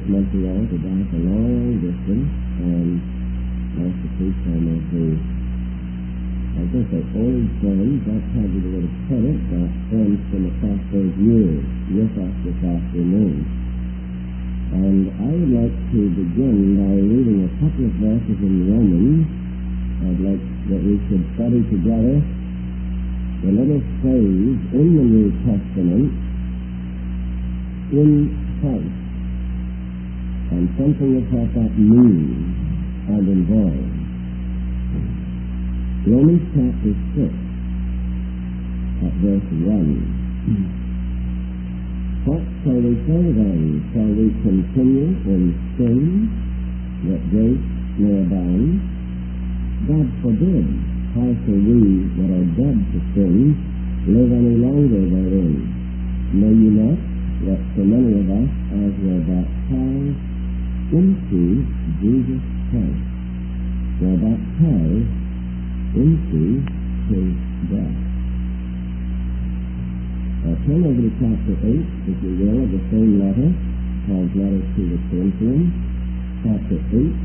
North Montreal to drive a long distance, and last to preach some of the, I guess they're old friends, that's how you would have put it, but friends from across those years with us this afternoon. And I would like to begin by reading a couple of verses in Romans. I'd like that we should study together the little phrase in the New Testament, in Christ, and something of what that means and involves. Romans chapter 6, at verse 1. What shall we say then? Shall we continue in sin, that grace may abound? God forbid. How shall we that are dead to sin live any longer therein? Know ye not that so many of us as were baptized into Jesus Christ were baptized into his death? Turn over to chapter 8, if you will, of the same letter, Paul's letter to the Corinthians, chapter 8,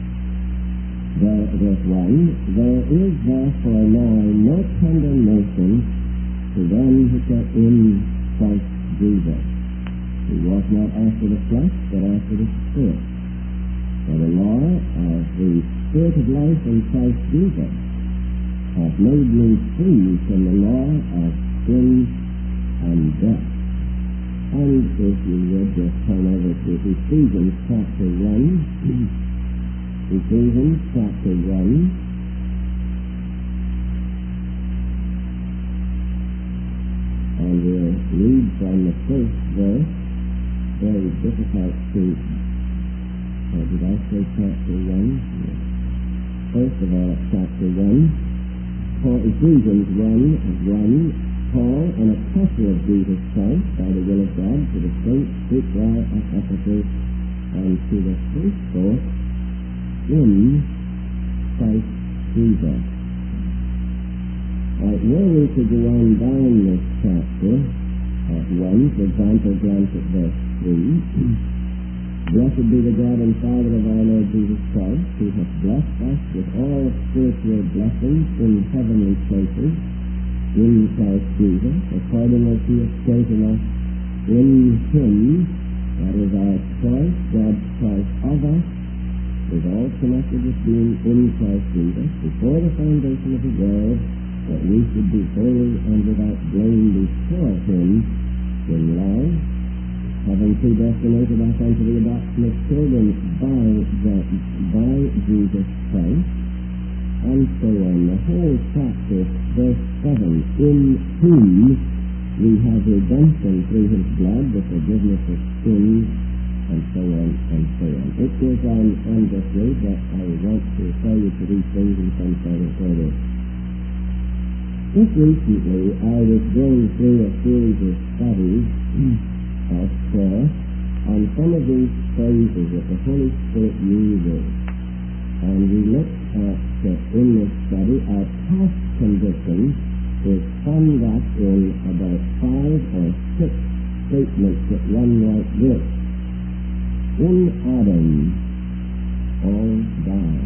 verse 1. There is therefore now no condemnation to them which are in Christ Jesus, who walk not after the flesh, but after the Spirit. For the law of the Spirit of life in Christ Jesus hath made me free from the law of sin and death. And if you would just turn over to Ephesians chapter 1. Ephesians chapter 1. And we'll read from the first verse. Very difficult to... did I say chapter 1? Yes. First of all, chapter 1. For Ephesians 1, Paul, an apostle of Jesus Christ, by the will of God, to the saints which are at Ephesus, and to the faithful in Christ Jesus. Were we to go on down this chapter at 1, for example, glance at verse 3. Blessed be the God and Father of our Lord Jesus Christ, who hath blessed us with all spiritual blessings in heavenly places, in Christ Jesus, according as he hath chosen us in him, that is our choice, God's choice of us, is all connected with being in Christ Jesus, before the foundation of the world, that we should be holy and without blame before him in love, having predestinated us unto the adoption of children by Jesus Christ, and so on. The whole chapter, verse 7, in whom we have redemption through his blood, the forgiveness of sins, and so on, and so on. It goes on endlessly, but I want to refer you to these things in some sort of order. Just recently, I was going through a series of studies of prayer on some of these phrases that the Holy Spirit uses. And we looked at, in this study, our past condition is summed up in about 5 or 6 statements that run like this. In Adam, all died.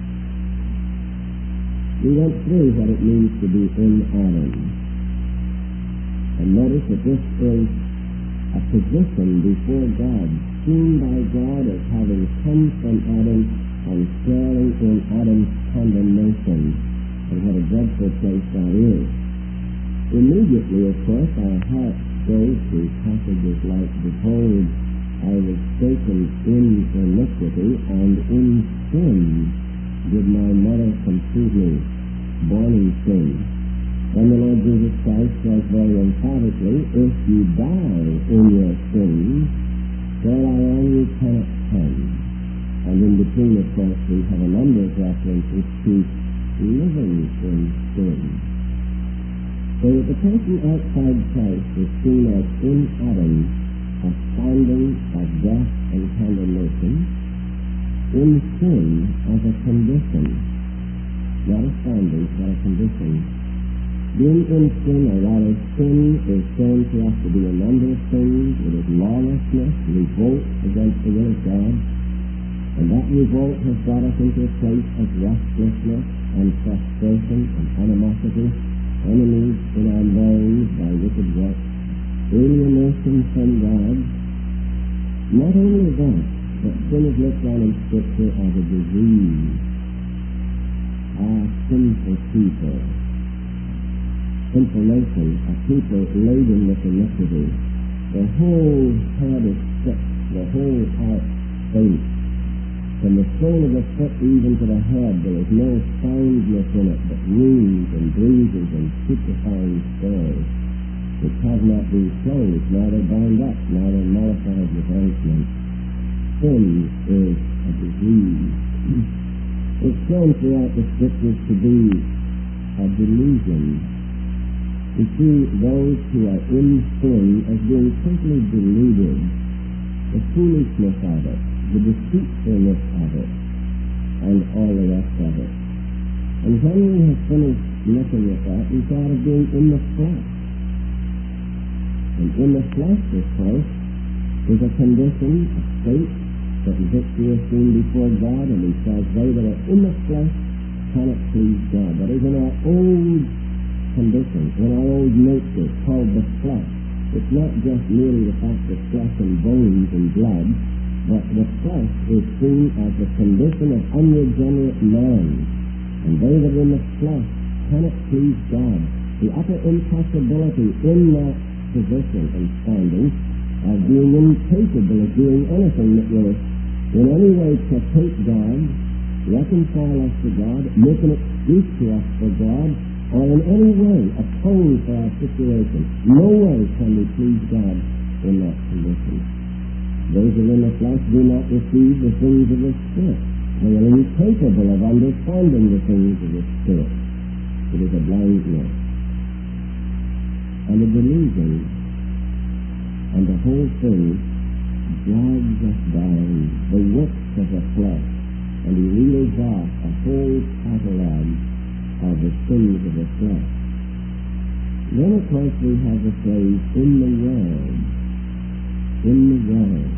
We went through what it means to be in Adam. And notice that this is a position before God, seen by God as having come from Adam and sharing in Adam's condemnation, and what a dreadful place that is. Immediately, of course, our hearts go to passages like, behold, I was taken in iniquity, and in sin did my mother conceive me, born in sin. Then the Lord Jesus Christ says very emphatically, if you die in your sins, where I am you cannot come. And in between, of course, we have a number of references to living in sin. So that the person outside Christ is seen as in Adam, a standing of death and condemnation, in sin as a condition, not a standing, but a condition. Being in sin, or rather sin, is shown to us to be a number of things. It is lawlessness, revolt against the will of God. And that revolt has brought us into a place of restlessness and frustration and animosity, enemies in our minds by wicked works, alienation from God. Not only that, but sin is looked on in Scripture as a disease. Our sinful people, sinful nation, a people laden with iniquity. The whole head is sick, the whole heart faint. From the sole of the foot even to the head, there is no soundness in it, but wounds and bruises and putrefying scars, which have not been closed, neither bound up, neither mollified with ointment. Sin is a disease. It's shown throughout the Scriptures to be a delusion. We see those who are in sin as being simply deluded, the foolishness of it, the deceitfulness of it, and all the rest of it. And when we have finished looking at that, we thought of being in the flesh. And in the flesh, of course, is a condition, a state, that victory is seen before God, and he says, they that are in the flesh cannot please God. That is in our old condition, in our old nature, called the flesh. It's not just merely the fact of flesh and bones and blood, but the flesh is seen as the condition of unregenerate man. And they that are in the flesh cannot please God. The utter impossibility in that position and standing of being incapable of doing anything that will in any way placate God, reconcile us to God, make an excuse to us for God, or in any way atone for our situation. No way can we please God in that condition. Those who are in the flesh do not receive the things of the Spirit. They are incapable of understanding the things of the Spirit. It is a blindness and a delusion, and the whole thing drags us down, the works of the flesh, and he reels off a whole catalogue of the sins of the flesh. Then, of course, we have the phrase, in the world. In the world.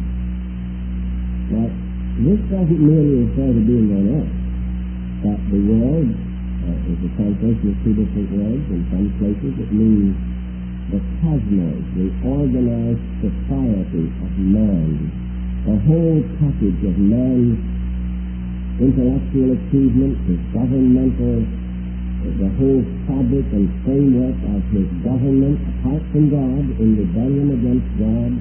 Now, this doesn't merely refer to being on earth, but the world is a translation of two different words. In some places it means the cosmos, the organized society of man, the whole package of man's intellectual achievement, his governmental, the whole fabric and framework of his government apart from God, in rebellion against God.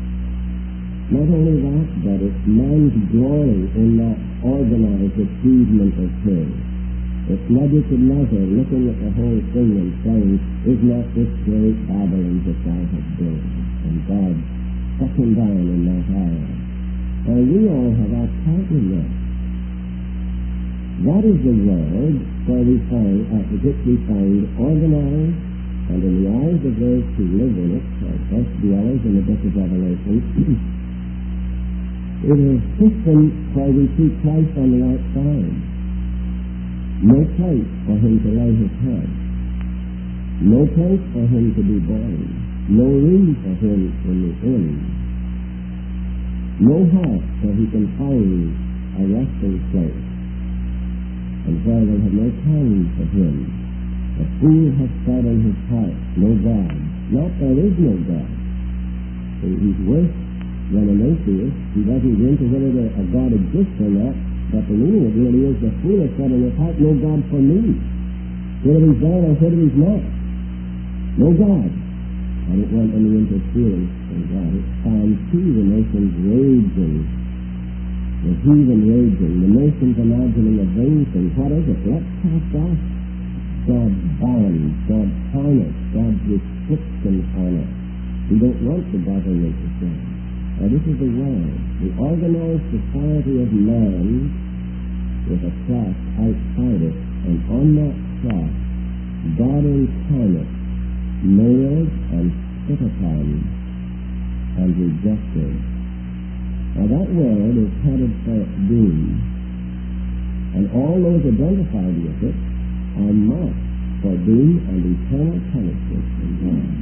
Not only that, but it's man's glory in that organized achievement of his. It's Nebuchadnezzar looking at the whole thing and saying, is not this great Babylon that I have built? And God struck him down in that hour. And we all have our part in that. That is the world where we find, at which we find organized, and in the eyes of those who live in it, or best dwellers in the book of Revelation, it is a system where we see Christ on the outside. No place for him to lay his head. No place for him to be born. No room for him in the inn. No house where he can find a resting place, and where they have no time for him. The fool has said in his heart, no God. Not there is no God. So he's worse than an atheist. He doesn't go into whether a God exists or not, but the meaning of it really is the fool has said in his heart, no God for me. Whether he's there or whether he's not. No God. I don't want any interference from God. It's Psalm 2, the nations raging. The heathen raging. The nations imagining a vain thing. What is it? Let's cast off God's bonds, God's harness, God's restrictions on it. We don't want the government to say. Now this is the world. The organized society of man with a cross outside it, and on that cross, God incarnate, nailed and spit upon and rejected. Now that world is headed for its doom, and all those identified with it are marked for doom and eternal punishment from God.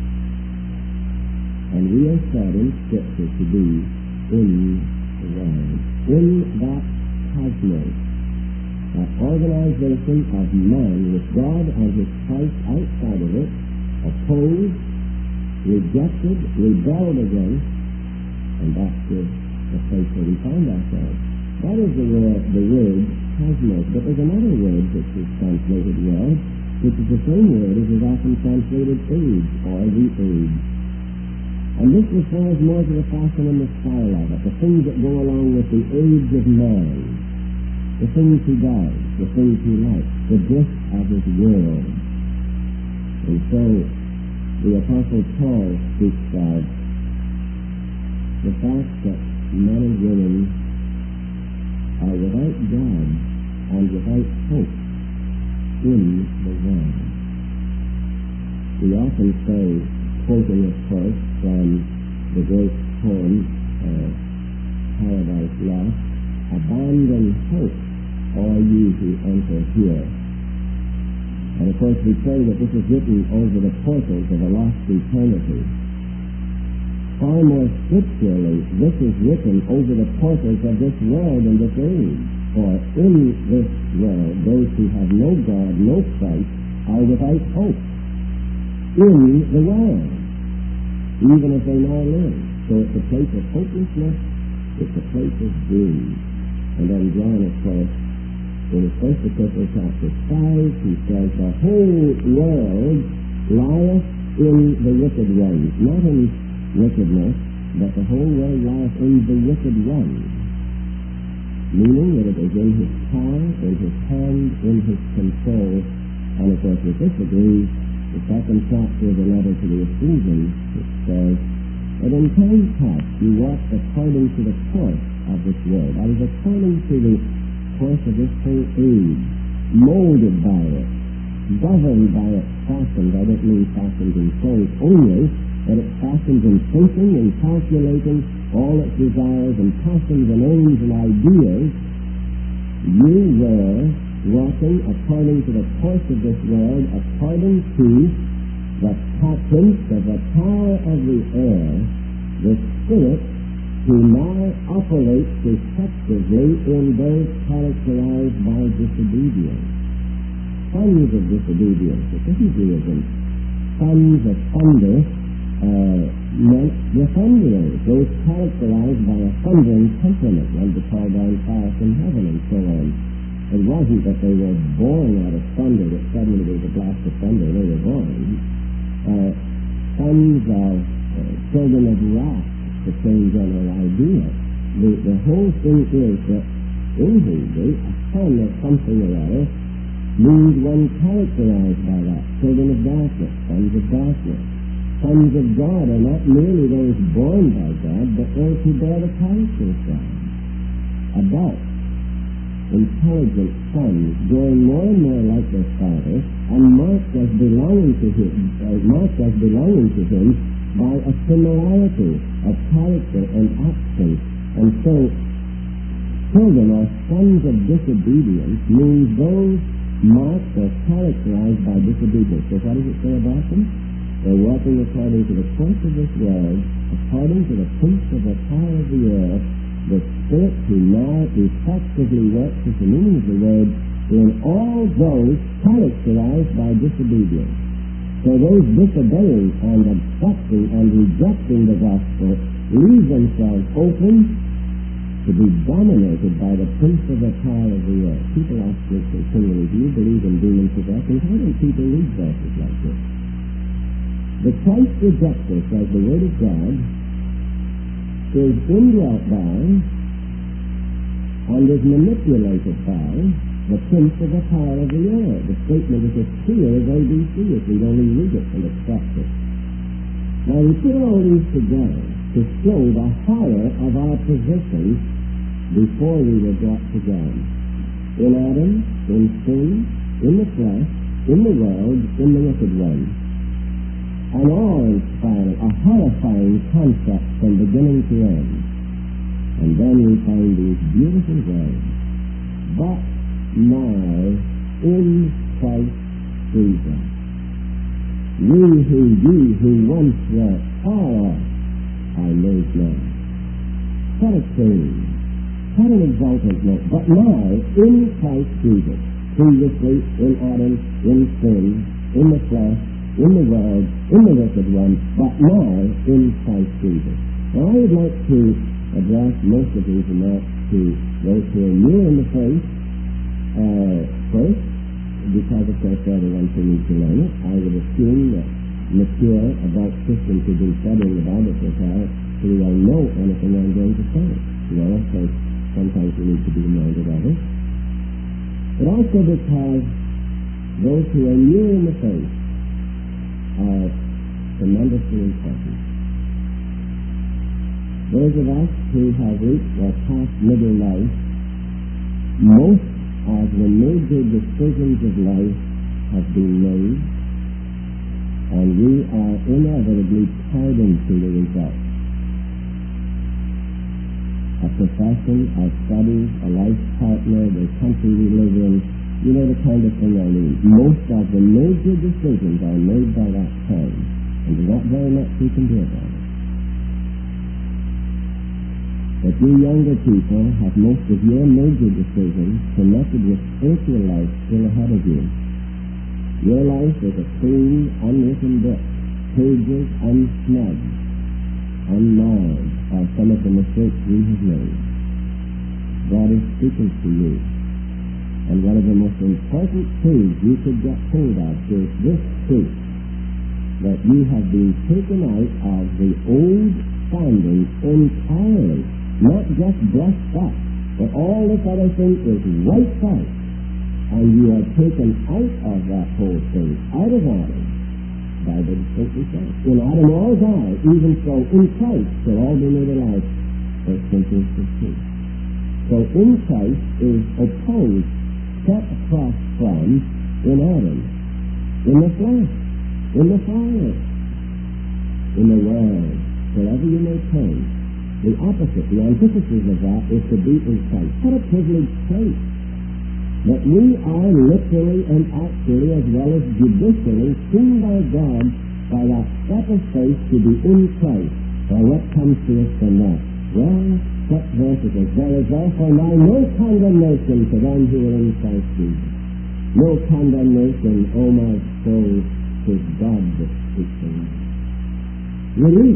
And we are said in Scripture to be in the world, in that cosmos, that organization of man with God and His Christ outside of it, opposed, rejected, rebelled against, and that's the place where we find ourselves. That is the word cosmos. But there's another word which is translated world, which is the same word as is often translated age, or the age. And this refers more to the fashion and the style of it, the things that go along with the age of man, the things he does, the things he likes, the drift of his world. And so the Apostle Paul speaks of the fact that men and women are without God and without hope in the world. We often say, quoting of course from the great poem Paradise Lost, abandon hope, all ye who enter here. And of course we say that this is written over the portals of a lost eternity. Far more scripturally, this is written over the portals of this world and this age. For in this world, those who have no God, no Christ, are without hope. In the world, even as they now live. So it's a place of hopelessness, it's a place of doom. And then John, of course, in his first epistle, chapter 5, he says, the whole world lieth in the wicked one. Not in wickedness, but the whole world lieth in the wicked one. Meaning that it is in his power, in his hand, in his control. And of course, with this agrees the second chapter of the letter to the Ephesians, which says, that in time past you walked according to the course of this world. That is, according to the course of this whole age, molded by it, governed by it, fastened. I don't mean fastened in souls only, but it fastens in thinking and calculating all its desires and passions and aims and ideas. You were walking according to the course of this world, according to the prince of the power of the air, the spirit who now operates effectively in those characterized by disobedience. Sons of disobedience, it's a Hebrewism. Sons of thunder meant the thunderers, those characterized by a thundering temperament, and to call down fire from heaven and so on. It wasn't that they were born out of thunder, that suddenly there was a blast of thunder, they were born. Sons of children of wrath, the same general idea. The whole thing is that in Hebrew, a son of something or other means one characterized by that. Children of darkness, sons of darkness. Sons of God are not merely those born by God, but those who bear the character of God. Adults, intelligent sons, growing more and more like their father, and marked as belonging to him by a similarity of character and action. And so, children or sons of disobedience means those marked or characterized by disobedience. So what does it say about them? They're walking according to the course of this world, according to the prince of the power of the air, the spirit who now effectively works, as the meaning of the word, in all those characterized by disobedience. So those disobeying and obstructing and rejecting the gospel leave themselves open to be dominated by the prince of the power of the air. People ask me continually, do you believe in demon possession? How do people read verses like this? The Christ rejecter, says the Word of God, is indwelt by and is manipulated by the prince of the power of the air. The statement is as clear as ABC if we only read it and accept it. Now we put all these together to show the horror of our position before we were brought to God. In Adam, in sin, in the flesh, in the world, in the wicked one. An awe-inspiring, a horrifying concept from beginning to end. And then we find these beautiful words. But now, in Christ freezer. Ye who once were far off are made now. What a change. What an exaltation. But now, in Christ Jesus, previously in Adam, in sin, in the flesh, in the world, in the wicked one, but now in Christ Jesus. Now I would like to address most of these remarks to those who are new in the faith. First, because of course they're the ones who need to learn it, I would assume that mature adult Christians who've been studying the Bible for a while who will know anything I'm going to say. Of course, sometimes we need to be reminded of it. But also because those who are new in the faith are tremendously important. Those of us who have reached or past middle life, most of the major decisions of life have been made, and we are inevitably tied into the result. A profession, a study, a life partner, the country we live in, you know the kind of thing I mean. Most of the major decisions are made by that time, and there's not very much we can do about it. But you younger people have most of your major decisions connected with spiritual life still ahead of you. Your life is a clean, unwritten book, pages unsnubbed, unmarred are some of the mistakes we have made. God is speaking to you. And one of the most important truths you could get hold of is this truth, that you have been taken out of the old standing entirely, not just blessed up, but all this other thing is wiped out, and you are taken out of that whole thing, out of Adam. Bible distinctly says, in Adam all die, even so in Christ shall all be made alive. 1 Corinthians 15. So in Christ is opposed, set across from, in Adam, in the flesh, in the fire, in the world, wherever you may turn. The opposite, the antithesis of that is to be in Christ. What a privileged place. That we are literally and actually, as well as judicially, seen by God by that step of faith to be in Christ. Well, what comes to us from that? Well, what verse is it? There is therefore now no condemnation to them who are in Christ Jesus. No condemnation, O my soul, is God that speaks to you. Release,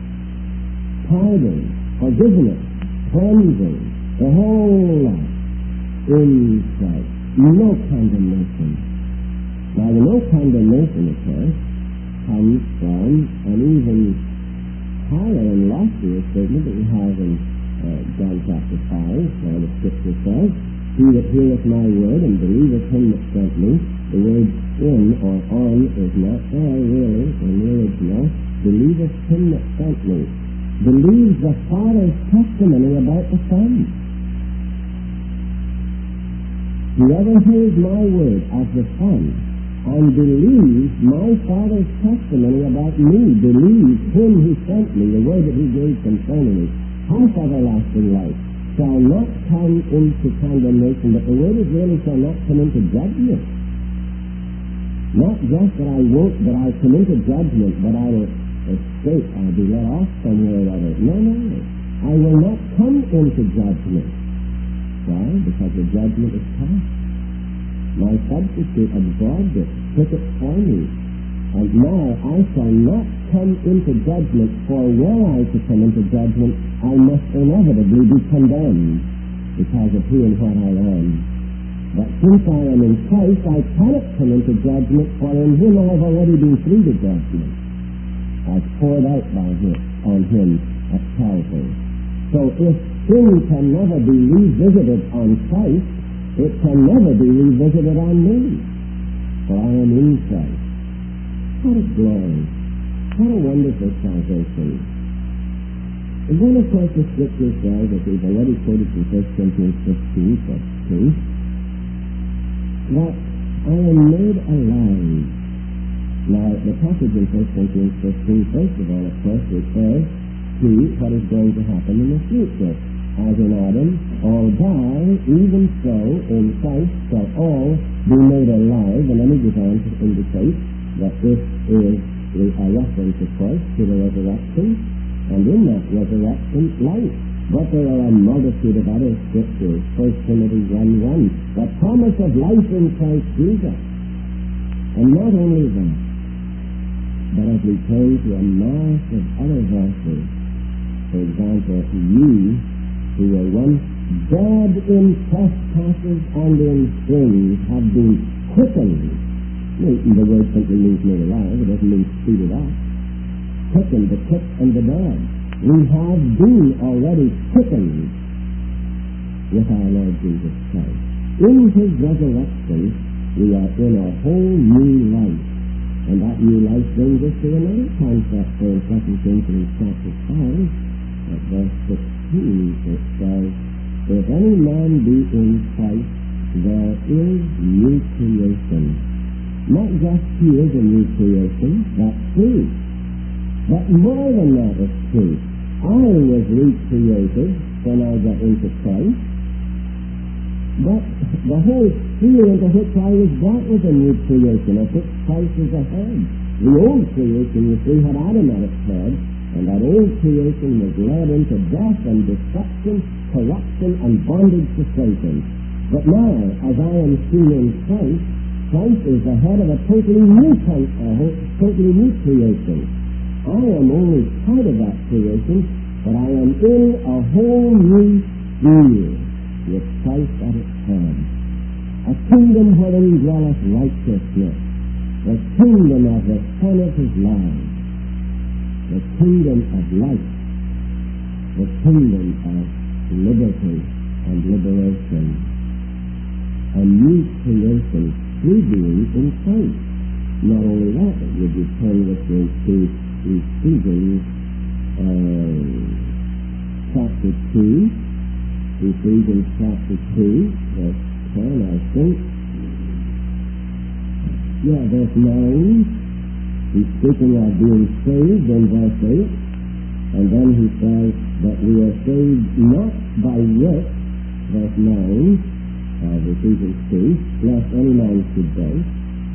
pardon, forgiveness, cleansing, the whole lot. In Christ. No condemnation. Now, the no condemnation, of course, comes from an even higher and loftier statement that we have in John chapter 5, where the Scripture says, He that heareth my word and believeth him that sent me, the word in or on is not there really in the original, believeth him that sent me. Believes the Father's testimony about the Son. Whoever hears my word as the Son and believes my Father's testimony about me, believes him who sent me, the word that he gave concerning me, hath everlasting life, shall not come into condemnation, but the word is really shall not come into judgment. Not just that I won't, but I come into judgment, but I will escape, I'll be let off somewhere or other. No. I will not come into judgment. Why? Because the judgment is past. My substitute absorbed it, took it for me. And now I shall not come into judgment, for were I to come into judgment, I must inevitably be condemned because of who and what I am. But since I am in Christ, I cannot come into judgment, for in him I have already been through the judgment, as poured out by him, on him at Calvary. So if sin can never be revisited on Christ, it can never be revisited on me. For I am in Christ. What a glory. What a wonderful salvation. And then of course the Scripture says, that we've already quoted from 1 Corinthians 15, verse 2, that I am made alive. Now the passage in 1 Corinthians 15, first of all, of course, refers to what is going to happen in the future. as in Adam, all die, even so in Christ shall all be made alive. And then he goes on to indicate that this is a reference, of course, to the resurrection, and in that resurrection, life. But there are a multitude of other scriptures. 1 Timothy 1:1, the promise of life in Christ Jesus. And not only that, but as we turn to a mass of other verses, for example, you who were once dead in trespasses and in sins have been quickened. The word simply means made alive. It doesn't mean speeded up. Quickened, the quick and the dead. We have been already quickened with our Lord Jesus Christ. In his resurrection, we are in a whole new life. And that new life brings us to another concept for 2 Corinthians chapter 5, at verse 16, it says, if any man be in Christ, there is new creation. Not just he is a new creation, that's true. But more than that is true. I was recreated when I got into Christ, but the whole sphere into which I was brought was a new creation, of which Christ is the head. The old creation, you see, had Adam at its head, and that old creation was led into death and destruction, corruption, and bondage to Satan. But now, as I am seen in Christ, Christ is the head of a totally new creation. I am only part of that creation, but I am in a whole new sphere with Christ at its head. A kingdom wherein dwelleth righteousness, the kingdom of the Son of his love, the kingdom of life, the kingdom of liberty and liberation. A new creation through being in Christ. Not only that, but would you turn with me to Ephesians chapter 2, Ephesians chapter 2, verse 10, I think. Verse 9. He's speaking of being saved in verse 8, and then he says that we are saved not by works, verse 9 of Ephesians 2, lest any man should boast.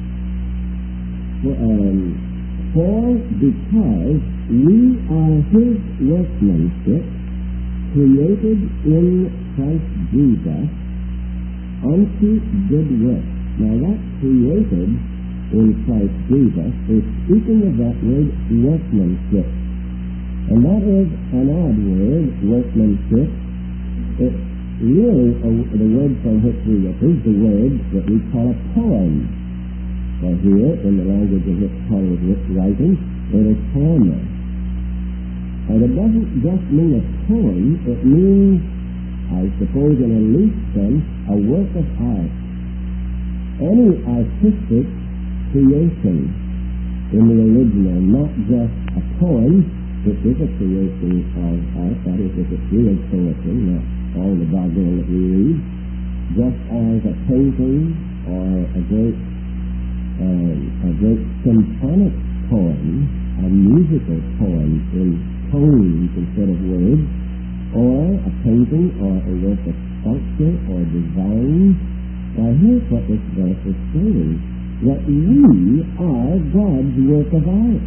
For because we are his workmanship, created in Christ Jesus unto good works. Now that created in Christ Jesus is speaking of that word workmanship. And that is an odd word, workmanship. It's really the word from which we get is the word that we call a poem. So here, in the language in which Paul was writing, it is poema. And it doesn't just mean a poem, it means, I suppose in a loose sense, a work of art. Any artistic creation in the original, not just a poem, which is a creation of art, that is, if it's real poetry, not all the doggerel that we read, just as a painting or a great symphonic poem, a musical poem in tones instead of words, or a painting or a work of sculpture or design. Now here's what this verse is saying, that we are God's work of art.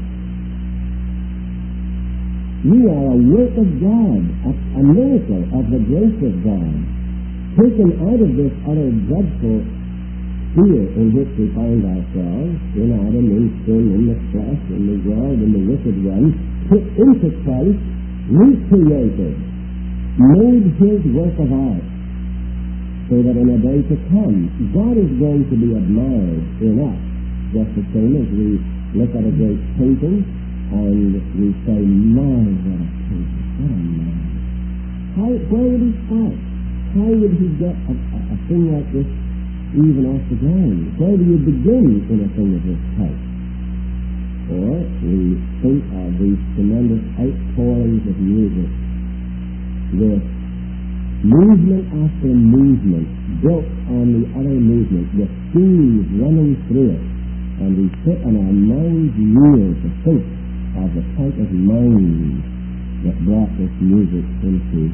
We are a work of God, a miracle of the grace of God, taken out of this utter dreadful sphere in which we find ourselves, in Adam, in sin, in the flesh, in the world, in the wicked one, put into Christ, recreated, made his work of art, so that in a day to come, God is going to be admired in us, just the same as we look at a great painting, and we say, my, what a painting, what a man. Where would he start? How would he get a thing like this even off the ground? Where do you begin in a thing of this type? Or we think of these tremendous outpourings of music, with movement after movement, built on the other movement, with themes running through it, and we sit on our minds reel to think of the type of mind that brought this music into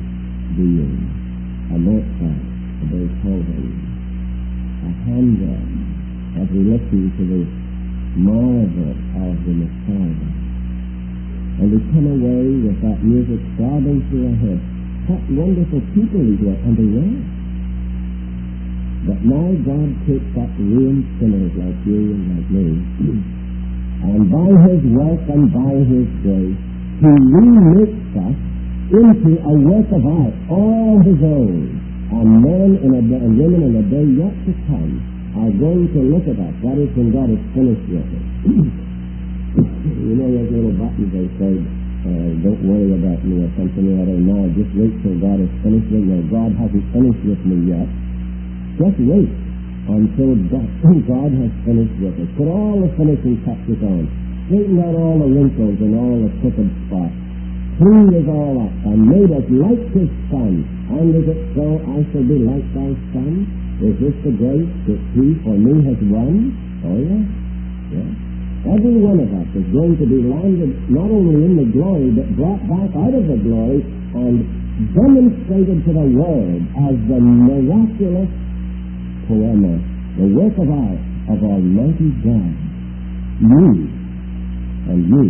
being, a Mozart, a Beethoven, a Handel, as we listen to the marvel of the Messiah. And we come away with that music throbbing through our head. What wonderful people these were, and they were. But now God takes that ruined sinners like you and like me, and by His work and by His grace, He remakes us into a work of art, all His own. And men and women in the day yet to come are going to look at us. That is when God is finished with it. You know those little buttons they say, don't worry about me or something or other now, just wait till God is finished with me. God hasn't finished with me yet. Just wait until God has finished with it. Put all the finishing touches on. Straighten out all the wrinkles and all the crooked spots. Clean it all up and made us like His Son. And is it so I shall be like thy Son? Is this the grace that He for me has won? Oh yes. Yes. Every one of us is going to be landed not only in the glory, but brought back out of the glory and demonstrated to the world as the miraculous poema, the work of art of Almighty God. You and you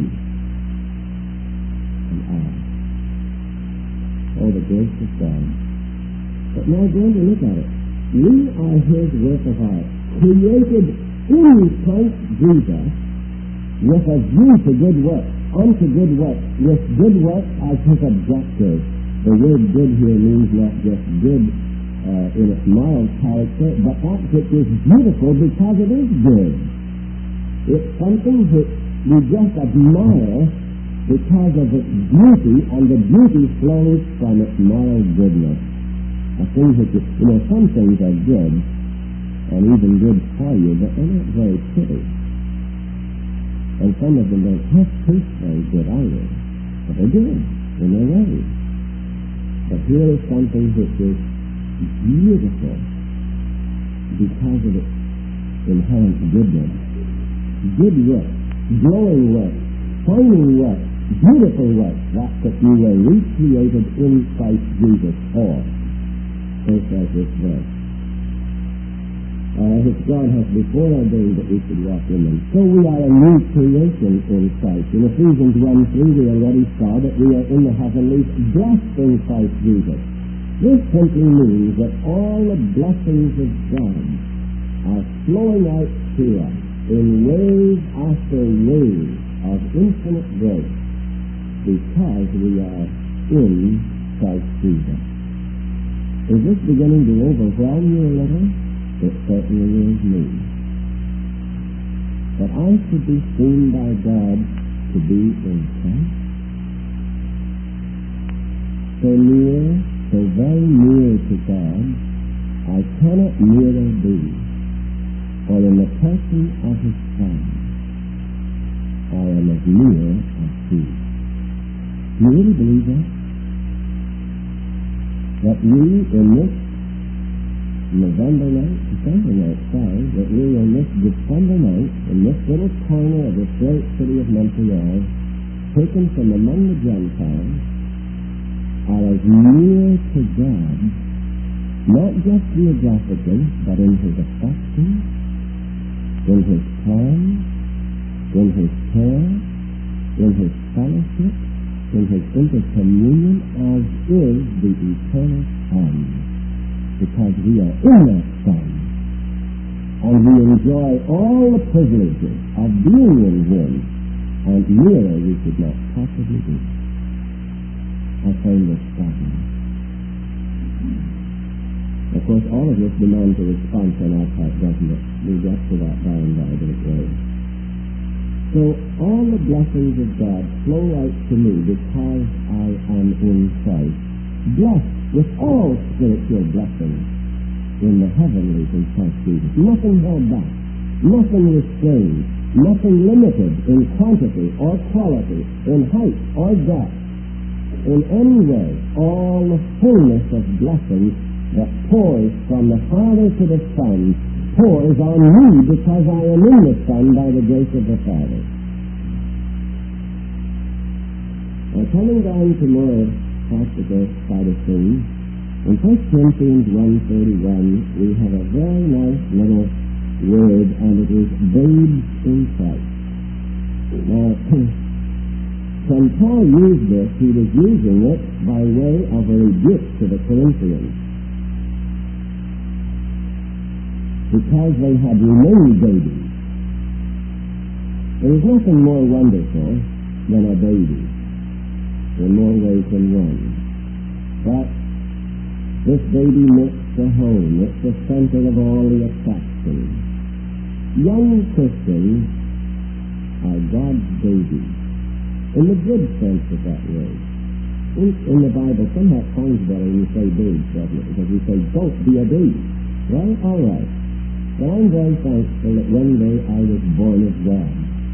and I. Oh, the grace of God. But now going to look at it. We are His work of art, created in Christ Jesus with a view to good work, unto good work, with good work as His objective. The word good here means not just good in its moral character, but that which is beautiful because it is good. It's something which we just admire because of its beauty, and the beauty flows from its moral goodness. A thing which is, some things are good, and even good for you, but they're not very pretty. And some of them don't have taste very good either, but they're good in their way. But here is something which is beautiful because of its inherent goodness. Good work, glowing work, shining work, beautiful work, that you were recreated in Christ Jesus for. So says this verse. Which God has before ordained that we should walk in them. So we are a new creation in Christ. In Ephesians 1:3 we already saw that we are in the heavenlies, blessed in Christ Jesus. This simply means that all the blessings of God are flowing out to us in wave after wave of infinite grace because we are in Christ Jesus. Is this beginning to overwhelm you a little? It certainly is me. But I should be seen by God to be in Christ. So near, so very near to God, I cannot nearer be. For in the person of His Son, I am as near as He. Do you really believe that? That we in this November night, December night, that we in this December night, in this little corner of this great city of Montreal, taken from among the Gentiles, are as near to God, not just geographically, but in His affection, in His plan, in His care, in His fellowship, in His intercommunion, as is the eternal Son. Because we are in that Son, and we enjoy all the privileges of being in Him, and nearer we could not possibly be. I find this staggering. Of course, all of this demands a response on our part, doesn't it? We'll get to that by and by, don't we? So all the blessings of God flow out to me because I am in Christ, blessed with all spiritual blessings in the heavenlies in Christ Jesus. Nothing held back, nothing restrained, nothing limited in quantity or quality, in height or depth. In any way, all the fullness of blessings that pours from the Father to the Son pours on me because I am in the Son by the grace of the Father. Now, coming down to more practical side of things, in 1 Corinthians 1:31, we have a very nice little word, and it is babes in Christ. Now, when Paul used this, he was using it by way of a rebuke to the Corinthians, because they had remained babies. There is nothing more wonderful than a baby, in more ways than one. But this baby makes the home. It's the center of all the attraction. Young Christians are God's babies, in the good sense of that word. In the Bible, somehow it sounds better when you say babes, doesn't it? Because we say, don't be a baby. Well, all right. But I'm very thankful that one day I was born of God,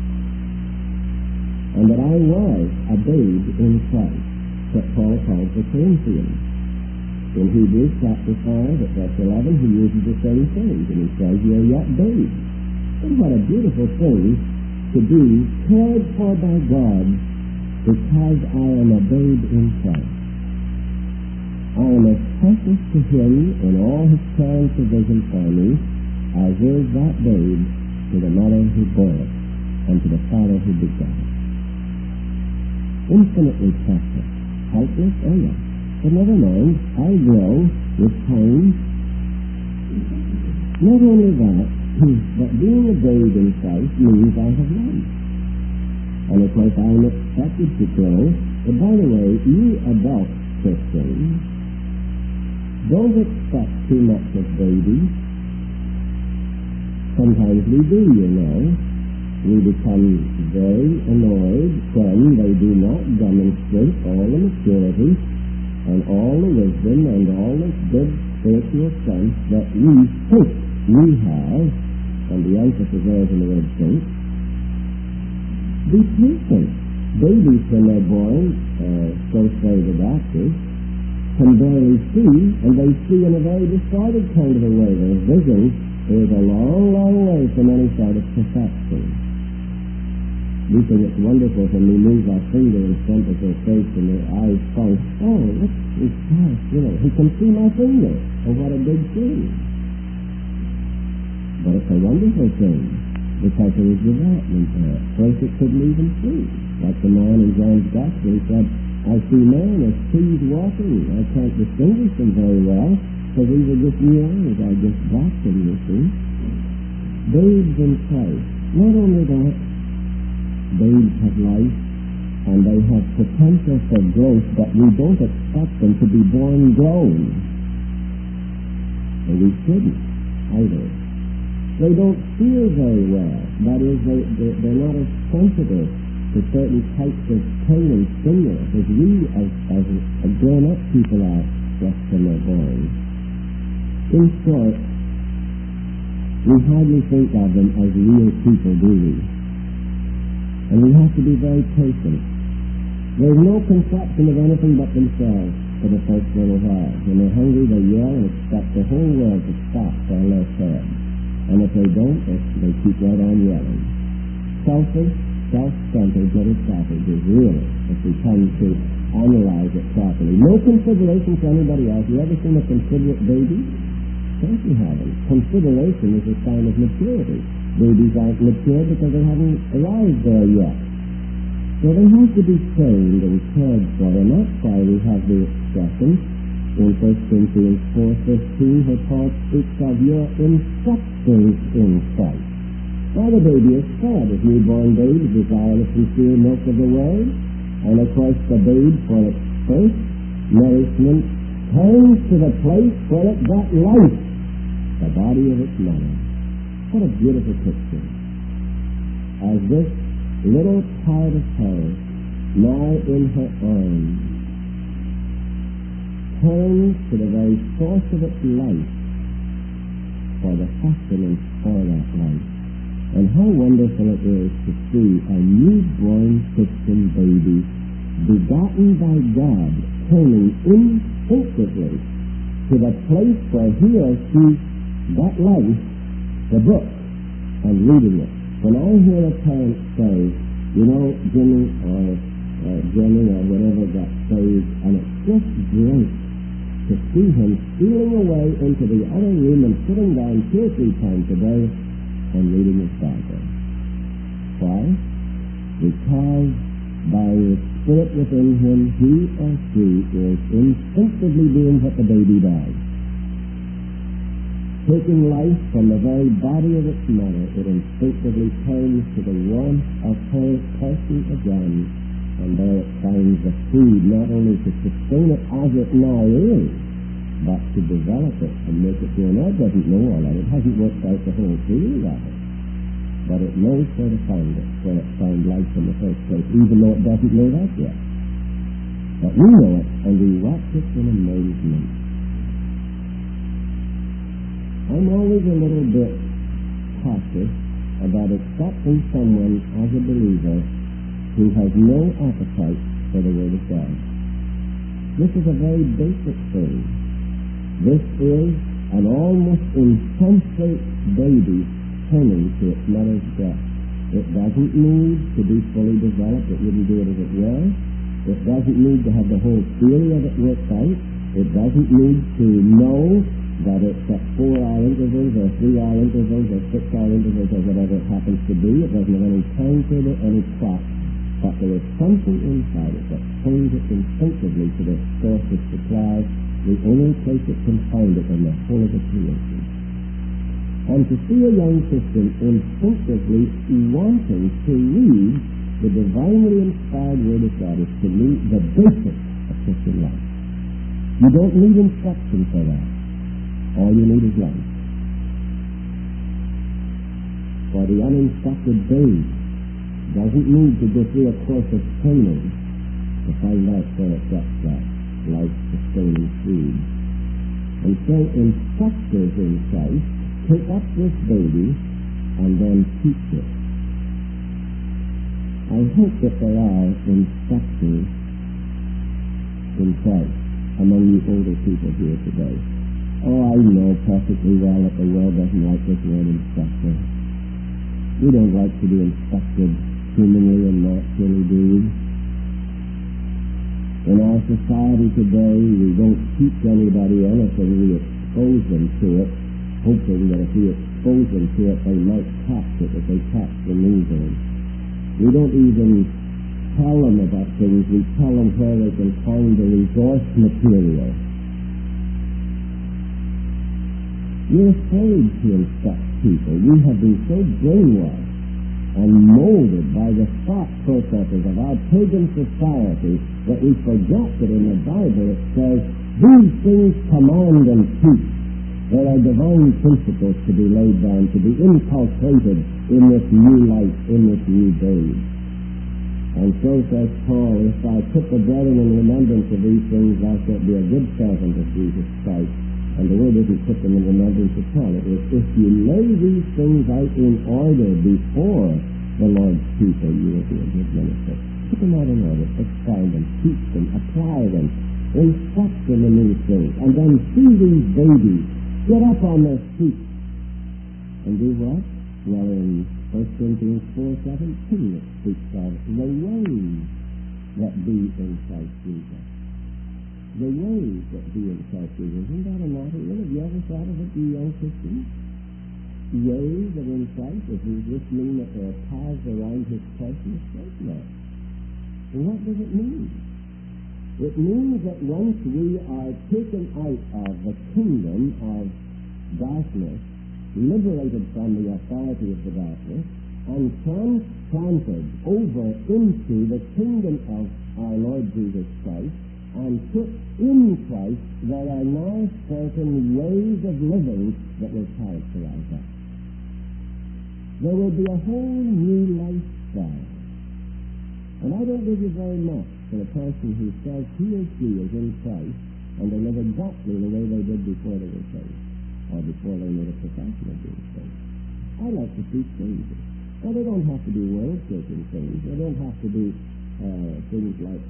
and that I was a babe in Christ, that Paul calls the Corinthians. In Hebrews chapter 5 at verse 11, he uses the same thing, and he says, you're yet babes. And what a beautiful thing to be cared for by God because I am a babe in Christ. I am as precious to him in all his care and provision for me as is that babe to the mother who bore it and to the father who begat it. Infinitely precious. Helpless? Oh yes. But never mind, I grow with time. Not only that, but being a babe in Christ means I have life. And of course I am expected to grow. But by the way, you adult Christians don't expect too much of babies. Sometimes we do, you know. We become very annoyed when they do not demonstrate all the maturity and all the wisdom and all the good spiritual sense that we think we have, and the emphasis there is in the word think. Be patient. Babies, when they're born, so say the doctors, can barely see, and they see in a very distorted kind of a way. Their vision is a long, long way from any sort of perfection. We think it's wonderful when we move our finger in front of their face and their eyes point, oh, look, it's nice, you know, he can see my finger. Oh, what a big thing. But it's a wonderful thing, because there is development there. First it couldn't even see. Like the man in John's Gospel, he said, I see men as trees walking. I can't distinguish them very well, because these are just new eyes. I just got them, you see. Babes in Christ. Not only that, babes have life, and they have potential for growth, but we don't expect them to be born grown. And we shouldn't either. They don't feel very well. That is, they're not as sensitive to certain types of pain and stimulus as we, as grown-up people are just when they're born. In short, we hardly think of them as real people, do we? And we have to be very patient. There's no conception of anything but themselves for the first little while. When they're hungry, they yell and expect the whole world to stop while they're fed. And if they don't, they keep right on yelling. Selfish, self-centered little savages, really, if we come to analyze it properly. No consideration for anybody else. You ever seen a considerate baby? Of course you haven't. Consideration is a sign of maturity. Babies aren't mature because they haven't arrived there yet. So they have to be trained and cared for, and that's why we have the expression in 1 Corinthians 4:15, where Paul speaks of your instructions in Christ. Now the baby is fed as newborn babes desire the sincere milk of the word, and of course the babe for its first nourishment turns to the place where it got life, the body of its mother. What a beautiful picture. As this little part of her, now in her arms, turns to the very source of its life for the sustenance for that life. And how wonderful it is to see a newborn Christian baby begotten by God turning instinctively to the place where he or she got life, the book, and reading it. When I hear a parent say, you know, Jimmy, or Jenny or whatever got saved, and it's just great to see him stealing away into the other room and sitting down 2 or 3 times a day and reading his Bible. Why? Because by the Spirit within him, he or she is instinctively doing what the baby does. Taking life from the very body of its mother, it instinctively turns to the warmth of her person again, and there it finds the food not only to sustain it as it now is, but to develop it and make it grow. Now it doesn't know all that. It hasn't worked out the whole theory of it. But it knows where to find it, where it found life in the first place, even though it doesn't know that yet. But we know it, and we watch it in amazement. I'm always a little bit cautious about accepting someone as a believer who has no appetite for the Word of God. This is a very basic thing. This is an almost insensate baby turning to its mother's breast. It doesn't need to be fully developed. It wouldn't do it if it were. It doesn't need to have the whole theory of it worked out. It doesn't need to know that it's at 4-hour intervals or 3-hour intervals or 6-hour intervals or whatever it happens to be. It doesn't have any timetable, any clock. But there is something inside it that turns it instinctively to the source of supply, the only place it can find it in the whole of the creation. And to see a young Christian instinctively wanting to read the divinely inspired Word of God is to me the basis of Christian life. You don't need instruction for that. All you need is life. For the uninstructed babe doesn't need to go through a course of training to find out where it gets that life-sustaining food. And so instructors in Christ take up this baby and then teach it. I hope that there are instructors in Christ among you older people here today. Oh, I know perfectly well that the world doesn't like this word instructor. We don't like to be instructed humanly and naturally, do we? In our society today, we don't teach anybody anything. We expose them to it, hoping that if we expose them to it, they might catch it if they catch the measles. We don't even tell them about things. We tell them where they can find the resource material. We're afraid to instruct people. We have been so brainwashed and molded by the thought processes of our pagan society that we forget that in the Bible it says, these things command and teach. There are divine principles to be laid down, to be inculcated in this new life, in this new day. And so says Paul, if I put the brethren in remembrance of these things, thou shalt be a good servant of Jesus Christ. And the word isn't put them in remembrance at all. It is, if you lay these things out in order before the Lord's people, you will be a good minister. Put them out in order, expound them, teach them, apply them, instruct them in these things, and then see these babies get up on their feet and do what? Well, in 1 Corinthians 4:17, it speaks of the ways that be in Christ Jesus. The ways that be in Christ Jesus. Isn't that a matter? Have you ever thought of it, you young Christians? Ways that in Christ, does this mean that there are paths around his person? Of course not. And what does it mean? It means that once we are taken out of the kingdom of darkness, liberated from the authority of the darkness, and transplanted over into the kingdom of our Lord Jesus Christ, and put in Christ, there are now certain ways of living that will characterize us. There will be a whole new lifestyle. And I don't give you very much for a person who says he or she is in Christ and they live exactly the way they did before they were saved, or before they made a profession of being saved. I like to see changes. Well, they don't have to be world-shaking things. They don't have to be things like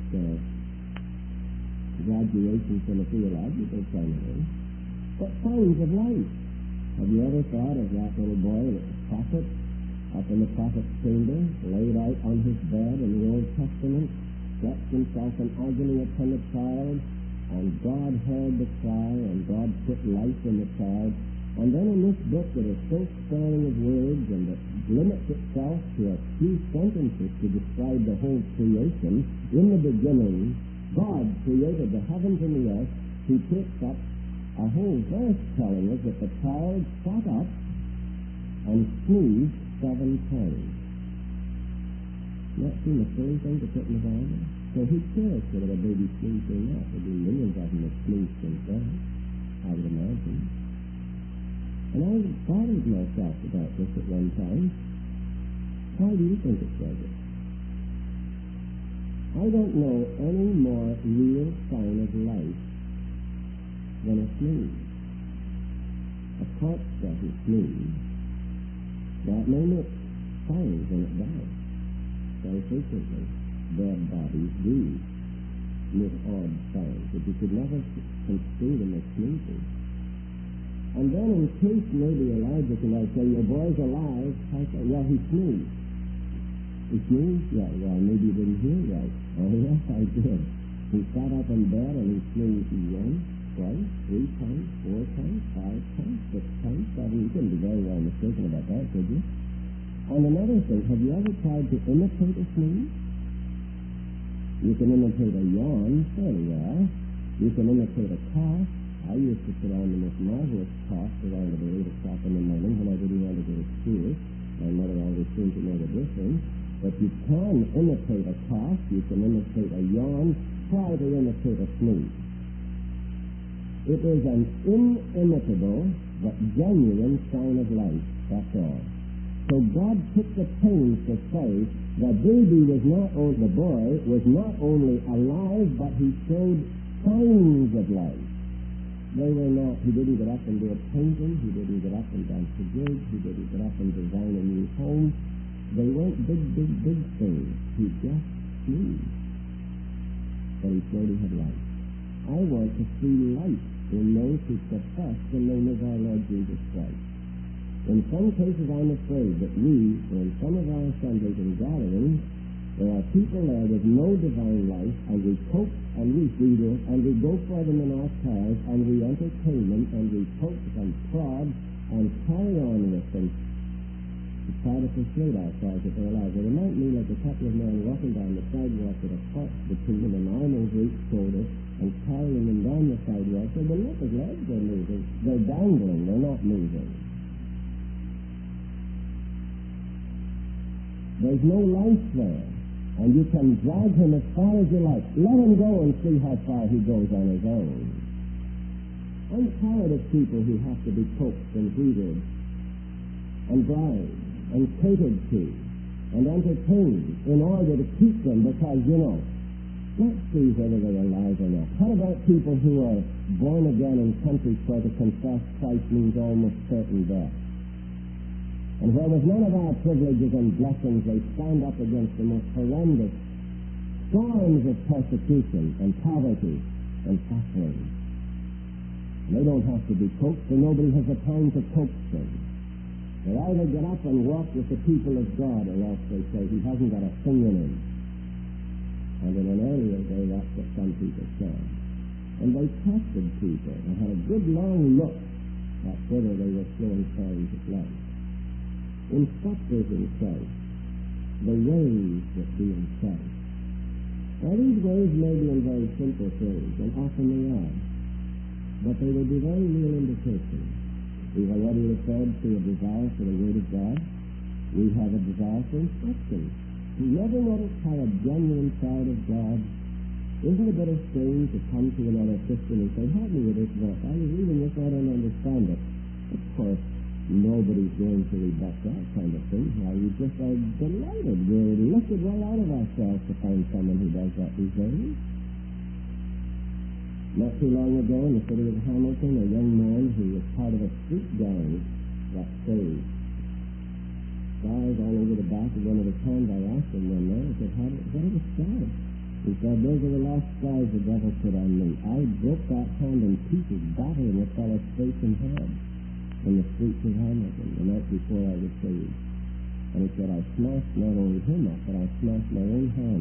graduation from a theological seminary, but signs of life. Have you ever thought of that little boy that was a prophet up in the prophet's chamber, laid out on his bed in the Old Testament, himself an agony upon the child, and God heard the cry, and God put life in the child. And then in this book that is so sparing of words and that limits itself to a few sentences to describe the whole creation, in the beginning, God created the heavens and the earth. He picks up a whole verse telling us that the child sat up and sneezed 7 times. Not seem a silly thing to put in the Bible? So who cares whether a baby sneezed or not? There'll be millions of them that sneezed since then, I would imagine. And I bothered myself about this at one time. Why do you think it's like it? I don't know any more real sign of life than a sneeze. A corpse doesn't sneeze. That may make signs when it dies. Very frequently, dead bodies do make odd sounds, but you could never construe them as sneezing. And then in case maybe Elijah can say, your boy's alive, I say, well, he sneezed. He sneezed? Yeah, well, maybe you didn't hear right. Oh, yes, I did. He sat up in bed and he sneezed once, twice, 3 times, 4 times, 5 times, 6 times, 7. You couldn't be very well mistaken about that, could you? And another thing, have you ever tried to imitate a sneeze? You can imitate a yawn fairly well. You can imitate a cough. I used to sit on the most marvelous cough around about 8 o'clock in the morning when I didn't want to go to school. My mother always seemed to know the difference. But you can imitate a cough. You can imitate a yawn. Try to imitate a sneeze. It is an inimitable but genuine sign of life. That's all. So God took the pains to say the baby was not only, the boy was not only alive, but he showed signs of life. They were not, he didn't get up and do a painting, he didn't get up and dance a gig, he didn't get up and design a new home. They weren't big things. He just sneezed. But he showed he had life. I want to see life in those who profess the name of our Lord Jesus Christ. In some cases, I'm afraid that we, in some of our assemblies and gatherings, there are people there with no divine life, and we coax and we feed them, and we go for them in our cars, and we entertain them, and we coax and prod and carry on with them to try to persuade ourselves that they're alive. It might mean like a couple of men walking down the sidewalk with a corpse between them, an arm over each shoulder, and carrying them down the sidewalk. So the look, his legs are moving. They're dangling. They're not moving. There's no life there, and you can drag him as far as you like. Let him go and see how far he goes on his own. I'm tired of people who have to be coaxed and heated and bribed and catered to and entertained in order to keep them because, let's see whether they're alive or not. What about people who are born again in countries where to confess Christ means almost certain death? And where with none of our privileges and blessings, they stand up against the most horrendous storms of persecution and poverty and suffering. And they don't have to be coaxed, and nobody has the time to coax them. They either get up and walk with the people of God, or else they say, he hasn't got a thing in him. And in an earlier day, that's what some people said. And they tested people and had a good long look at whether they were showing signs of life. Instructors in Christ, the ways that be in Christ. Now these ways may be in very simple things, and often they are, but they will be very real indications. We've already referred to a desire for the Word of God. We have a desire for instruction. Do you ever notice how a genuine child of God, isn't it a bit strange to come to another Christian and say, help me with this verse. I was reading this, I don't understand it. Of course, nobody's going to rebut that kind of thing. Why, we just are delighted. We're lifted right out of ourselves to find someone who does that these days. Not too long ago in the city of Hamilton, a young man who was part of a street gang got saved. Scars all over the back of one of the cans. I asked him one day, I said, what are the scars? He said, those are the last scars the devil put on me. I broke that hand in pieces, battering a fellow's face and head in the streets of Hamilton the night before I was saved. And he said, I smashed not only him up, but I smashed my own hand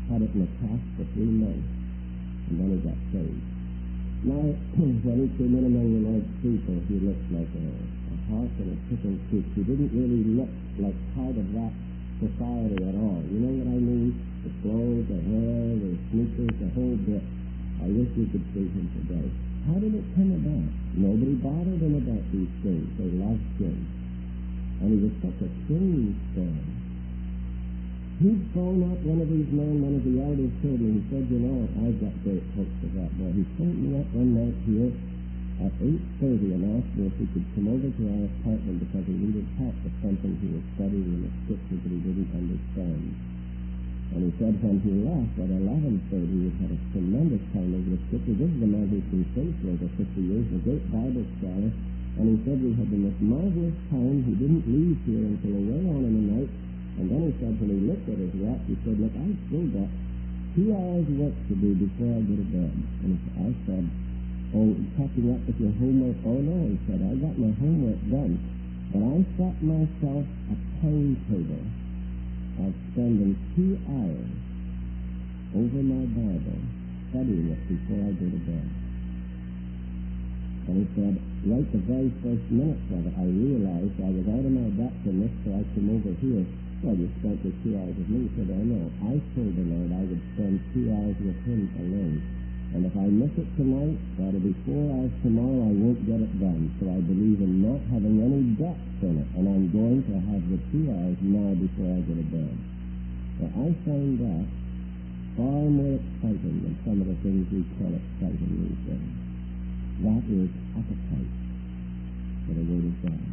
had it in a cask for 3 months, and then he got saved. Now, when he came in among the Lord's people, he looked like a horse and a chicken coop. He didn't really look like part of that society at all. You know what I mean? The clothes, the hair, the sneakers, the whole bit. I wish you could see him today. How did it come about? Nobody bothered him about these things. They loved him. And he was such a strange man. He'd phone up one of these men, one of the elders told me, he said, you know, I've got great hopes of that boy. He phoned me up one night here at 8:30 and asked me if he could come over to our apartment because he needed help with something he was studying in the scriptures that he didn't understand. And he said when he left at 11:30, he had a tremendous time over the scriptures. This is the man who's been saved for over 50 years, a great Bible scholar. And he said we had the most marvelous time. He didn't leave here until way on in the night. And then he said when he looked at his watch, he said, look, I've still got 2 hours work to do before I go to bed. And I said, oh, catching up with your homework? Oh, no, he said, I got my homework done. But I set myself a timetable of spending 2 hours over my Bible, studying it before I go to bed. And he said, right the very first minutes of it, I realized I was out of my depth in this, so I came over here. Well, you spent the 2 hours with me. He said, oh no, I told the Lord I would spend 2 hours with him alone. And if I miss it tonight, that'll be 4 hours tomorrow, I won't get it done. So I believe in not having any depth in it, and I'm going to have the 2 hours now before I go to bed. So I find that far more exciting than some of the things we call exciting these days. That is appetite for the Word of God.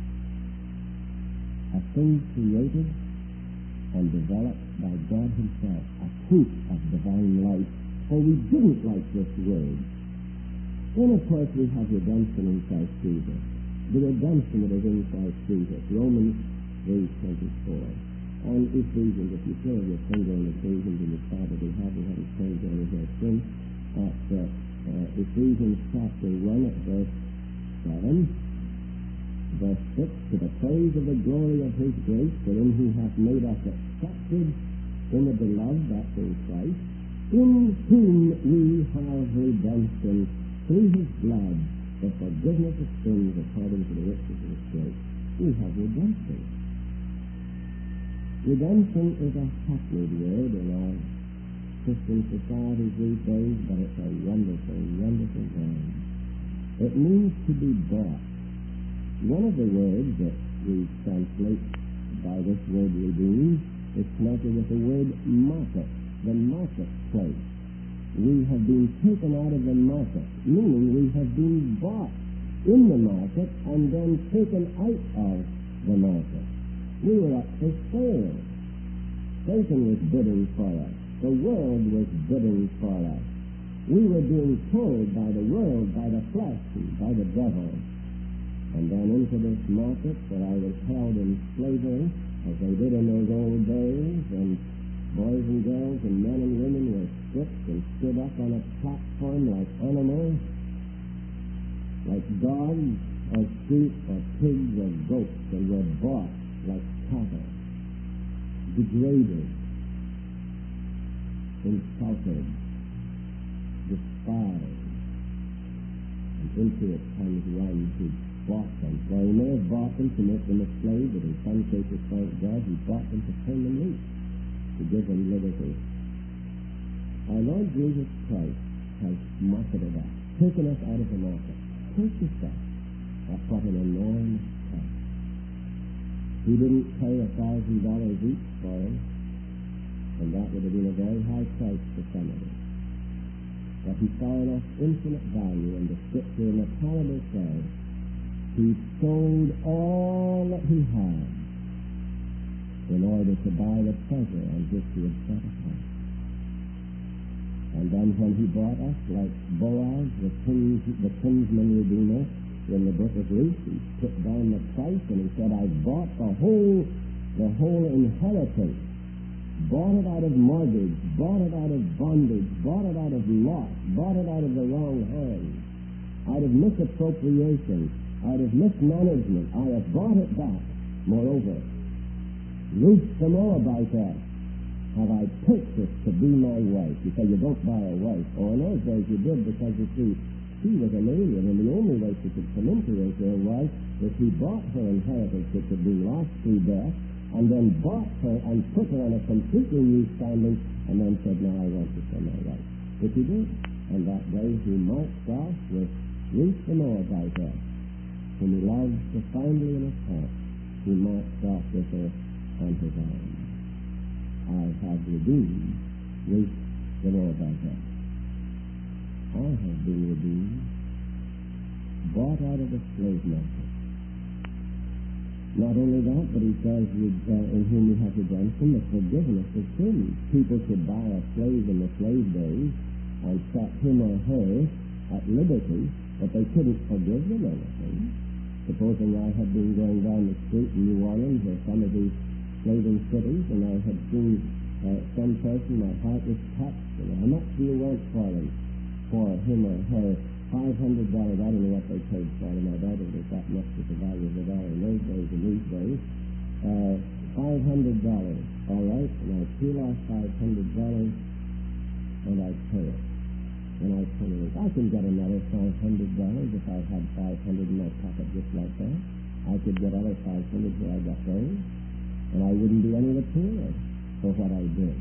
A thing created and developed by God Himself, a proof of divine life. For we didn't like this Word. Then, of course, we have redemption in Christ Jesus. The redemption that is in Christ Jesus. Romans 3:24. And Ephesians, if you throw your finger on Ephesians in the Bible, we haven't changed any of those things. Ephesians chapter 1 at verse 7. Verse 6, to the praise of the glory of His grace, wherein He hath made us accepted in the beloved, that's in Christ, in whom we have redemption through His blood, the forgiveness of sins according to the riches of His grace. We have redemption. Redemption is a hackneyed word in our Christian societies these days, but it's a wonderful, wonderful word. It means to be bought. One of the words that we translate by this word redeemed is connected with the word market, the marketplace. We have been taken out of the market, meaning we have been bought in the market and then taken out of the market. We were up for sale. Satan was bidding for us. The world was bidding for us. We were being pulled by the world, by the flesh, and by the devil. And then into this market that I was held in slavery, as they did in those old days, and boys and girls and men and women were stripped and stood up on a platform like animals, like dogs or sheep or pigs or goats. They were bought like cattle, degraded, insulted, despised. And into it comes one who bought them. Well, he may have bought them to make them a slave, but in some cases, thank God, He bought them to turn them loose, to give them liberty. Our Lord Jesus Christ has marketed us, taken us out of the market, purchased us at what an enormous price. He didn't pay $1,000 each for us, and that would have been a very high price for some of us. But He saw in us infinite value, and the Scripture in the parable says, He sold all that He had in order to buy the treasure on which He had set us up. And then when He bought us, like Boaz, the kinsman redeemer, in the book of Ruth, He put down the price and He said, I bought the whole inheritance, bought it out of mortgage, bought it out of bondage, bought it out of loss, bought it out of the wrong hands, out of misappropriation, out of mismanagement. I have bought it back. Moreover, Ruth the Moabitess have I purchased to be my wife. You say you don't buy a wife. Oh, in those days you did, because you see, she was an alien, and the only way she could come into Israel was if he bought her inheritance, which had been lost through death, and then bought her and put her on a completely new standing, and then said, now I want you for my wife. Which he did. And that day he marched off with Ruth the Moabite, whom he loved profoundly in his heart. He marched off with her on his arm. I have redeemed Ruth the Moabite. I have been redeemed, bought out of the slave market. Not only that, but he says, in whom we have redemption, the forgiveness of sins. People could buy a slave in the slave days and set him or her at liberty, but they couldn't forgive them anything. Supposing I had been going down the street in New Orleans or some of these slaving cities, and I had seen some person, my heart was touched, and how much do you want for him or her? $500. I don't know what they paid for them. I doubt it was that much with the value of the dollar in those days and these days. $500. All right, and I peel off $500 and I pay it. And I tell you, I can get another $500 if I had $500 in my pocket just like that. I could get other $500 where I got those, and I wouldn't be any the poorer for what I did.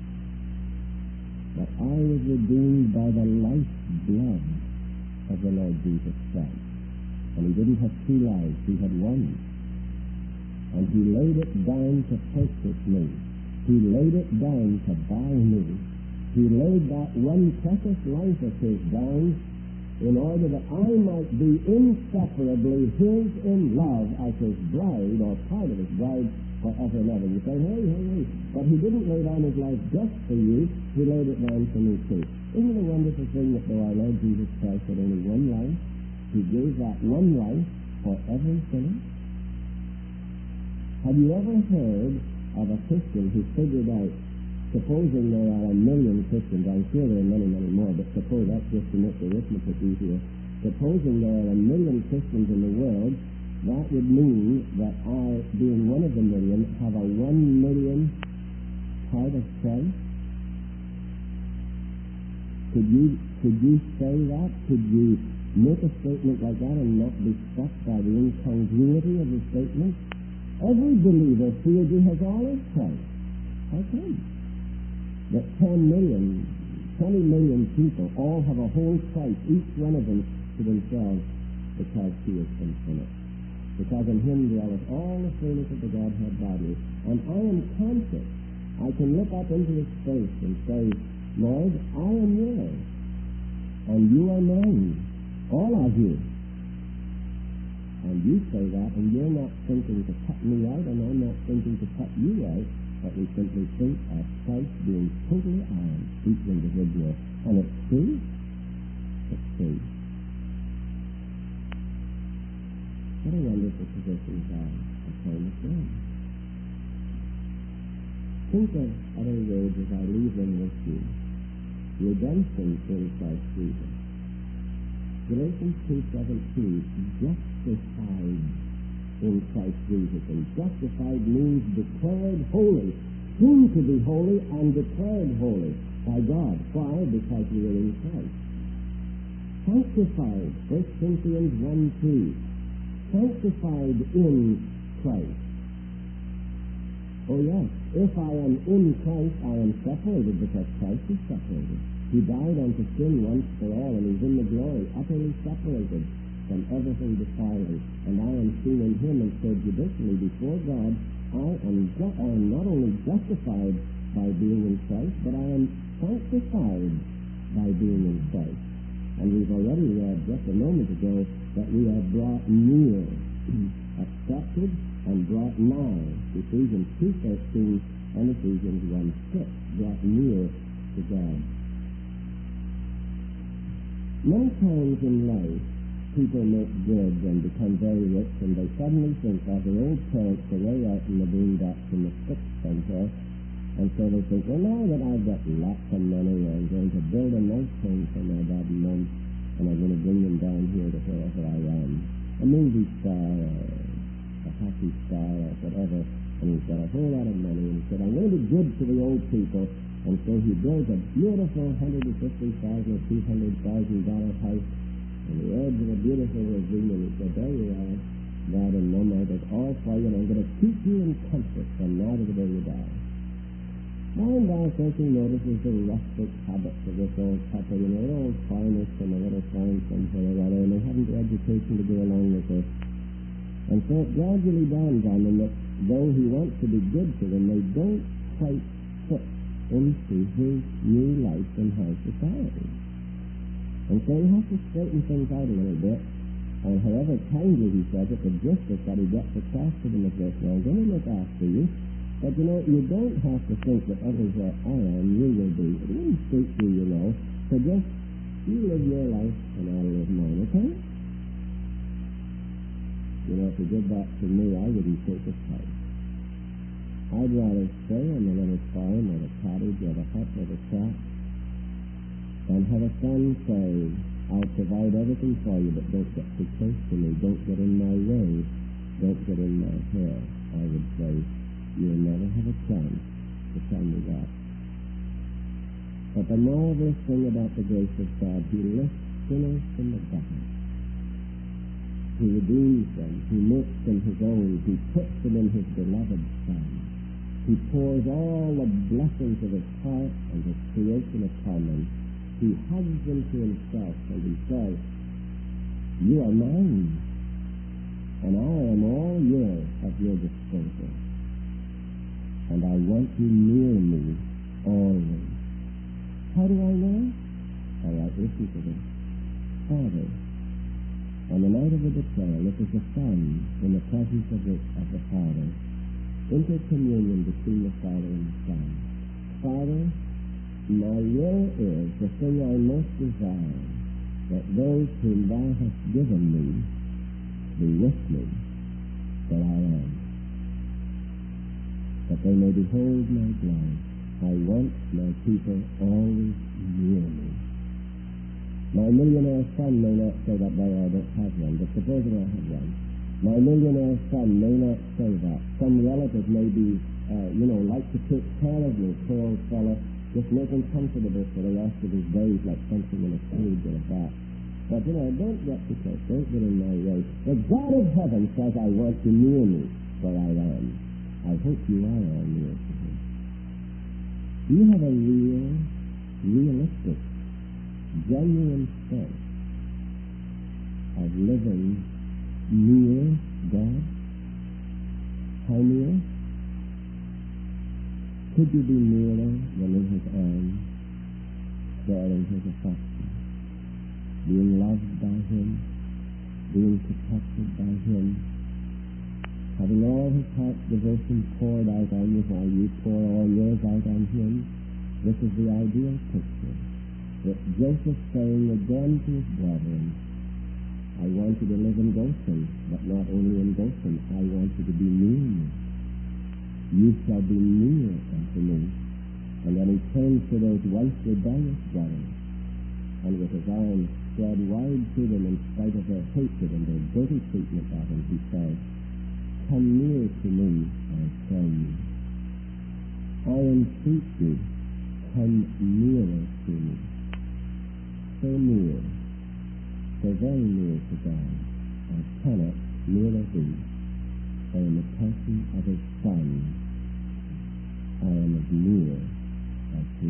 But I was redeemed by the life blood of the Lord Jesus Christ. And he didn't have two lives, he had one. And he laid it down to purchase me. He laid it down to buy me. He laid that one precious life of his down in order that I might be inseparably his in love as his bride, or part of his bride, forever and ever. You say, hey. But he didn't lay down his life just for you. He laid it down for me too. Isn't it a wonderful thing that though our Lord Jesus Christ had only one life, he gave that one life for every sinner? Have you ever heard of a Christian who figured out, supposing there are 1 million Christians, I'm sure there are many, many more, but suppose that's just to make the arithmetic easier. Supposing there are 1 million Christians in the world, that would mean that I, being one of the million, have a 1 million part of Christ. Could you say that? Could you make a statement like that and not be struck by the incongruity of the statement? Every believer feels he has all his Christ. How come? That 10 million, 20 million people all have a whole Christ, each one of them to themselves, because he is infinite. Because in him dwelleth all the fullness of the Godhead bodily. And I am conscious. I can look up into his face and say, Lord, I am yours, and you are mine, all of you. And you say that, and you're not thinking to cut me out, and I'm not thinking to cut you out, but we simply think of Christ being totally ours, each individual. And it's true. It's true. What a wonderful position God has told us in. Think of other words as I leave them with you. Redemption in Christ Jesus. Galatians 2:17, justified in Christ Jesus. And justified means declared holy, soon to be holy, and declared holy by God. Why? Because we are in Christ. Sanctified, 1 Corinthians 1:2. Sanctified in Christ. Oh yes, if I am in Christ, I am separated because Christ is separated. He died unto sin once for all, and he's in the glory, utterly separated from everything defiling. And I am seen in him, and so judicially before God, I am not only justified by being in Christ, but I am sanctified by being in Christ. And we've already read just a moment ago that we are brought near, accepted, and brought nigh. Ephesians 2:13 and Ephesians 1:6, brought near to God. Many times in life, people make good and become very rich, and they suddenly think of their old parents are way out in the boondocks in the sticks somewhere, and so they think, well, now that I've got lots of money, I'm going to build a nice home for my dad and mom, and I'm going to bring them down here to wherever I am. A movie star, a hockey star, or whatever, and he's got a whole lot of money, and he said, I'm going to be good to the old people. And so he built a beautiful $150,000 or $200,000 house on the edge of a beautiful ravine, and he said, there you are, God and Mama, that's all for you, and I'm going to keep you in comfort from now to the day you die. And I think he notices the rustic habits of this old couple, they're old farmers from a little farm somewhere or other, and they haven't the education to go along with it. And so it gradually dawns on them that though he wants to be good to them, they don't quite fit into his new life and high society. And so he has to straighten things out a little bit, and however kindly he says it, the justice that he gets across to them is this: well, I'm going to look after you, but you don't have to think that everywhere I am, you will be. It wouldn't suit you, so just you live your life and I'll live mine, okay? If you did that to me, I wouldn't take a fight. I'd rather stay on the little farm or the cottage or the hut or the shack and have a son say, I'll provide everything for you, but don't get too close to me, don't get in my way, don't get in my hair. I would say, you'll never have a chance to tell me that. But the marvelous thing about the grace of God, he lifts sinners from the bottom. He redeems them. He makes them his own. He puts them in his beloved Son. He pours all the blessings of his heart and his creation upon them. He hugs them to himself, and he says, you are mine, and I am all yours at your disposal. And I want you near me always. How do I know? All right, listen to this. Father, on the night of the betrayal, it was the Son in the presence of the Father, intercommunion between the Father and the Son. Father, my will is the thing I most desire, that those whom thou hast given me be with me, that I am, that they may behold my glory. I want my people always near me. My millionaire son may not say that, boy, I don't have one, but supposing I have one. My millionaire son may not say that. Some relative may be, like to take care of me, poor old fella, just make him comfortable for the rest of his days like something in a cage or a bat. But, don't get too close, don't get in my way. The God of heaven says, I want you near me where I am. I hope you are all near to him. Do you have a realistic, genuine sense of living near God? How near? Could you be nearer than in his arms, sharing his affection, being loved by him, being protected by him, having all his heart's devotion poured out on you while you pour all yours out on him? This is the ideal picture. It's Joseph saying again to his brethren, I want you to live in Goshen, but not only in Goshen, I want you to be near me. You shall be near unto me. And then he turns to those once rebellious brothers, and with his arms spread wide to them in spite of their hatred and their dirty treatment of him, he says, come near to me, I tell you. I entreat you, come nearer to me. So near, so very near to God, I cannot nearer thee. For in the person of his Son, I am as near as he.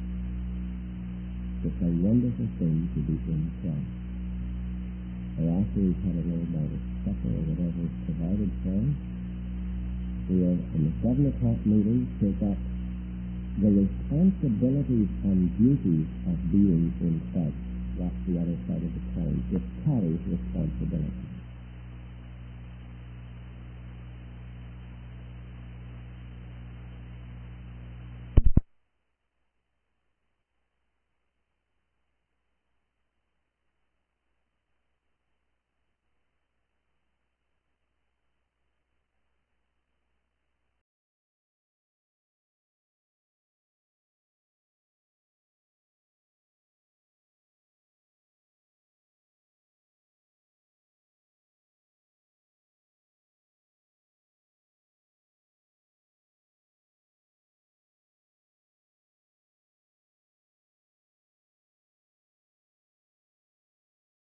It's a wonderful thing to be in Christ. Or after we've had a little bit of supper or whatever is provided for us, we'll, in the 7 o'clock meeting, take up the responsibilities and duties of being in Christ. That's the other side of the coin. It carries responsibility.